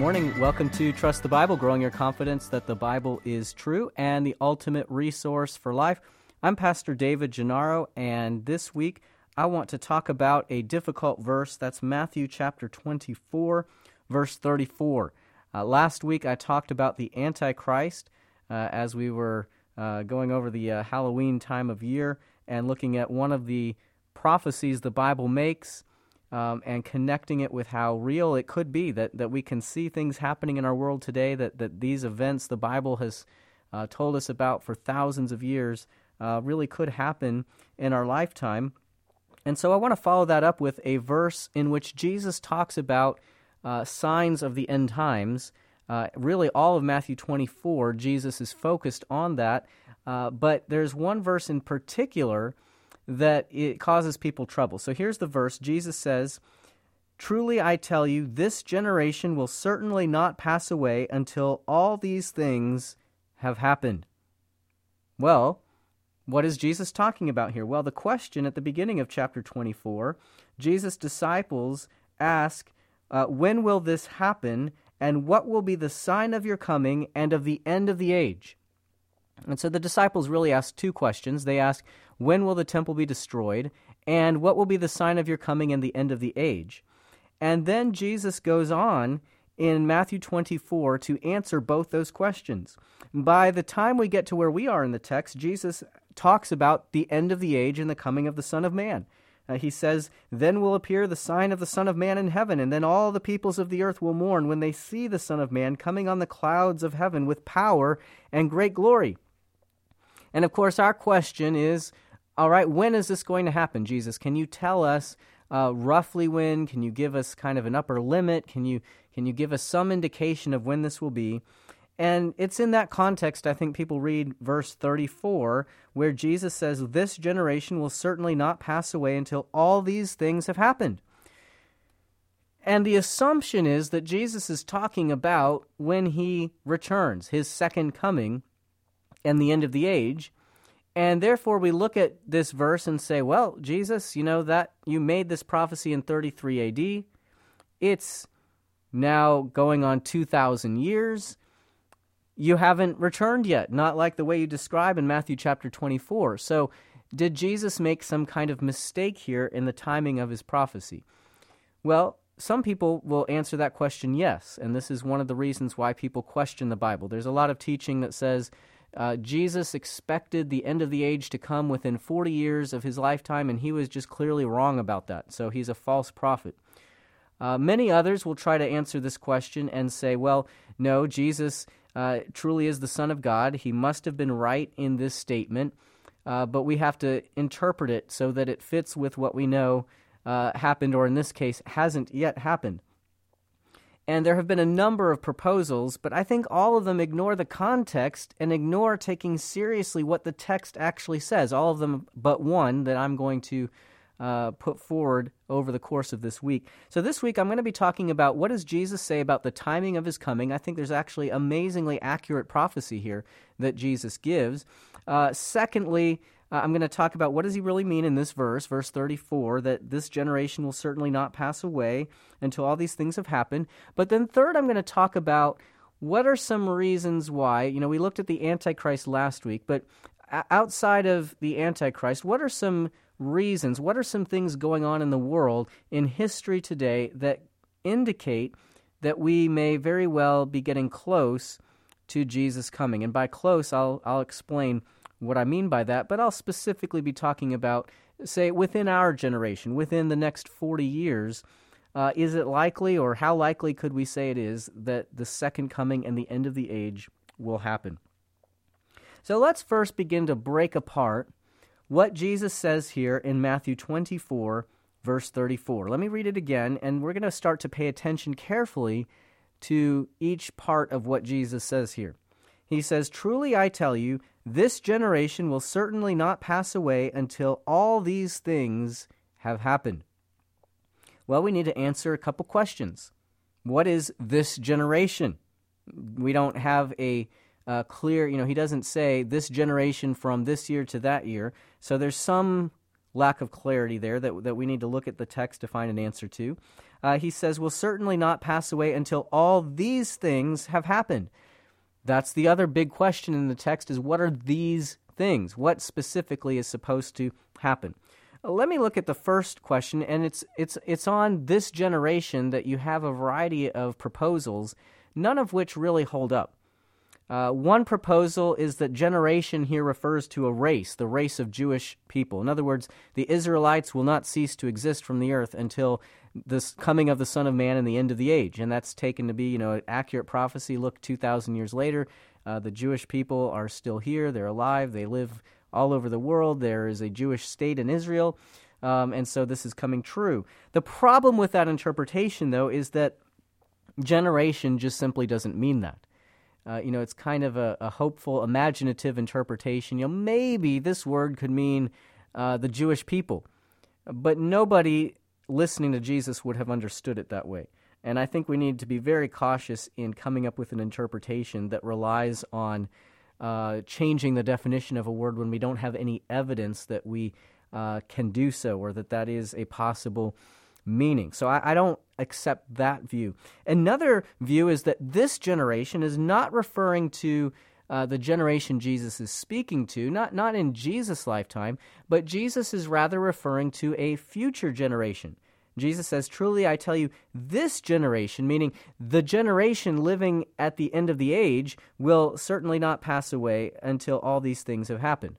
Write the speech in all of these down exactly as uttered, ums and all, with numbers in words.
morning. Welcome to Trust the Bible, growing your confidence that the Bible is true and the ultimate resource for life. I'm Pastor David Gennaro, and this week I want to talk about a difficult verse. That's Matthew chapter twenty-four, verse thirty-four. Uh, last week I talked about the Antichrist uh, as we were uh, going over the uh, Halloween time of year and looking at one of the prophecies the Bible makes. Um, and connecting it with how real it could be, that, that we can see things happening in our world today, that, that these events the Bible has uh, told us about for thousands of years uh, really could happen in our lifetime. And so I want to follow that up with a verse in which Jesus talks about uh, signs of the end times. Uh, really, all of Matthew twenty-four, Jesus is focused on that, uh, but there's one verse in particular that it causes people trouble. So here's the verse. Jesus says, "Truly I tell you, this generation will certainly not pass away until all these things have happened." Well, what is Jesus talking about here? Well, the question at the beginning of chapter twenty-four, Jesus' disciples ask, uh, when will this happen, and what will be the sign of your coming and of the end of the age? And so the disciples really ask two questions. They ask, when will the temple be destroyed? And what will be the sign of your coming and the end of the age? And then Jesus goes on in Matthew twenty-four to answer both those questions. By the time we get to where we are in the text, Jesus talks about the end of the age and the coming of the Son of Man. Uh, he says, "Then will appear the sign of the Son of Man in heaven, and then all the peoples of the earth will mourn when they see the Son of Man coming on the clouds of heaven with power and great glory." And of course, our question is, all right, when is this going to happen, Jesus? Can you tell us uh, roughly when? Can you give us kind of an upper limit? Can you can you give us some indication of when this will be? And it's in that context, I think people read verse thirty-four, where Jesus says, "This generation will certainly not pass away until all these things have happened." And the assumption is that Jesus is talking about when he returns, his second coming, and the end of the age. And therefore we look at this verse and say, well, Jesus, you know that you made this prophecy in thirty-three A D. It's now going on two thousand years. You haven't returned yet, not like the way you describe in Matthew chapter twenty-four. So did Jesus make some kind of mistake here in the timing of his prophecy? Well, some people will answer that question yes, and this is one of the reasons why people question the Bible. There's a lot of teaching that says Uh, Jesus expected the end of the age to come within forty years of his lifetime, and he was just clearly wrong about that. So he's a false prophet. Uh, many others will try to answer this question and say, well, no, Jesus uh, truly is the Son of God. He must have been right in this statement, uh, but we have to interpret it so that it fits with what we know uh, happened, or in this case, hasn't yet happened. And there have been a number of proposals, but I think all of them ignore the context and ignore taking seriously what the text actually says, all of them but one that I'm going to uh, put forward over the course of this week. So this week I'm going to be talking about what does Jesus say about the timing of his coming. I think there's actually amazingly accurate prophecy here that Jesus gives. Uh, secondly, Uh, I'm going to talk about what does he really mean in this verse, verse thirty-four, that this generation will certainly not pass away until all these things have happened. But then third, I'm going to talk about what are some reasons why, you know, we looked at the Antichrist last week, but outside of the Antichrist, what are some reasons, what are some things going on in the world, in history today, that indicate that we may very well be getting close to Jesus coming? And by close, I'll I'll explain what I mean by that, but I'll specifically be talking about, say, within our generation, within the next forty years, uh, is it likely, or how likely could we say it is, that the second coming and the end of the age will happen? So let's first begin to break apart what Jesus says here in Matthew twenty-four, verse thirty-four. Let me read it again, and we're going to start to pay attention carefully to each part of what Jesus says here. He says, "Truly I tell you, this generation will certainly not pass away until all these things have happened." Well, we need to answer a couple questions. What is this generation? We don't have a uh, clear, you know, he doesn't say this generation from this year to that year. So there's some lack of clarity there that, that we need to look at the text to find an answer to. uh, he says, will certainly not pass away until all these things have happened. That's the other big question in the text, is what are these things? What specifically is supposed to happen? Let me look at the first question, and it's it's it's on this generation that you have a variety of proposals, none of which really hold up. Uh, one proposal is that generation here refers to a race, the race of Jewish people. In other words, the Israelites will not cease to exist from the earth until the coming of the Son of Man and the end of the age. And that's taken to be, you know, an accurate prophecy. Look, two thousand years later, uh, the Jewish people are still here. They're alive. They live all over the world. There is a Jewish state in Israel. Um, and so this is coming true. The problem with that interpretation, though, is that generation just simply doesn't mean that. Uh, you know, it's kind of a, a hopeful, imaginative interpretation. You know, maybe this word could mean uh, the Jewish people, but nobody listening to Jesus would have understood it that way. And I think we need to be very cautious in coming up with an interpretation that relies on uh, changing the definition of a word when we don't have any evidence that we uh, can do so, or that that is a possible meaning. So I, I don't accept that view. Another view is that this generation is not referring to uh, the generation Jesus is speaking to, not, not in Jesus' lifetime, but Jesus is rather referring to a future generation. Jesus says, truly I tell you, this generation, meaning the generation living at the end of the age, will certainly not pass away until all these things have happened.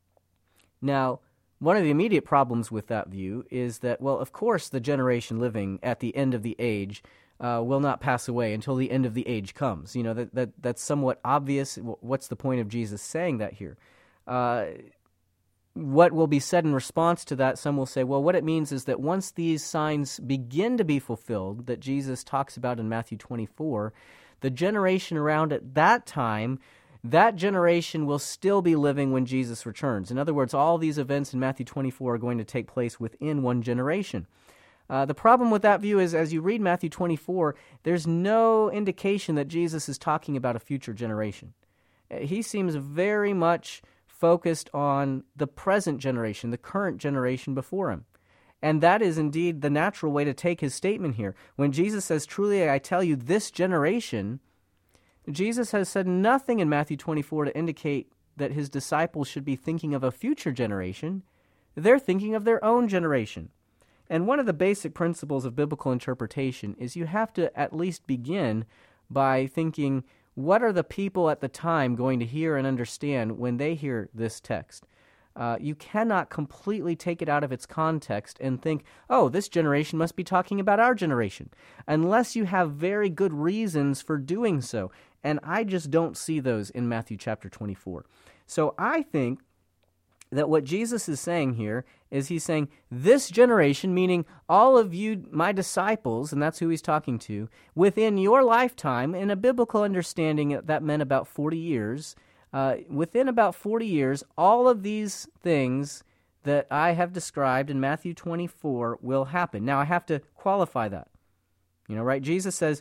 Now, one of the immediate problems with that view is that, well, of course, the generation living at the end of the age uh, will not pass away until the end of the age comes. You know, that, that that's somewhat obvious. What's the point of Jesus saying that here? Uh, what will be said in response to that, some will say, well, what it means is that once these signs begin to be fulfilled, that Jesus talks about in Matthew twenty-four, the generation around at that time, that generation will still be living when Jesus returns. In other words, all these events in Matthew twenty-four are going to take place within one generation. Uh, the problem with that view is, as you read Matthew twenty-four, there's no indication that Jesus is talking about a future generation. He seems very much focused on the present generation, the current generation before him. And that is indeed the natural way to take his statement here. When Jesus says, truly I tell you, this generation, Jesus has said nothing in Matthew twenty-four to indicate that his disciples should be thinking of a future generation. They're thinking of their own generation. And one of the basic principles of biblical interpretation is you have to at least begin by thinking, what are the people at the time going to hear and understand when they hear this text? Uh, you cannot completely take it out of its context and think, oh, this generation must be talking about our generation, unless you have very good reasons for doing so. And I just don't see those in Matthew chapter twenty-four. So I think that what Jesus is saying here is he's saying, this generation, meaning all of you, my disciples, and that's who he's talking to, within your lifetime, in a biblical understanding, that meant about forty years, uh, within about forty years, all of these things that I have described in Matthew twenty-four will happen. Now, I have to qualify that. You know, right? Jesus says,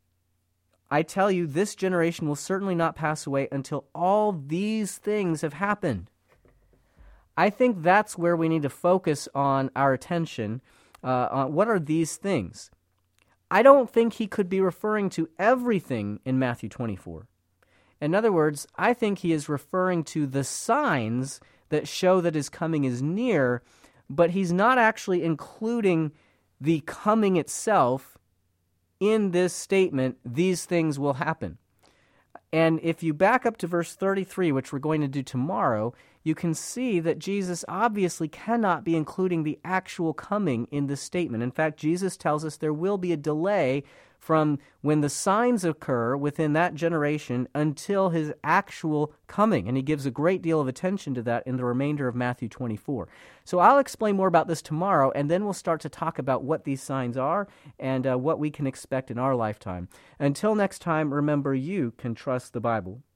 I tell you, this generation will certainly not pass away until all these things have happened. I think that's where we need to focus on our attention. Uh, on what are these things? I don't think he could be referring to everything in Matthew twenty-four. In other words, I think he is referring to the signs that show that his coming is near, but he's not actually including the coming itself in this statement, these things will happen. And if you back up to verse thirty-three, which we're going to do tomorrow, you can see that Jesus obviously cannot be including the actual coming in this statement. In fact, Jesus tells us there will be a delay from when the signs occur within that generation until his actual coming. And he gives a great deal of attention to that in the remainder of Matthew twenty-four. So I'll explain more about this tomorrow, and then we'll start to talk about what these signs are and uh, what we can expect in our lifetime. Until next time, remember, you can trust the Bible.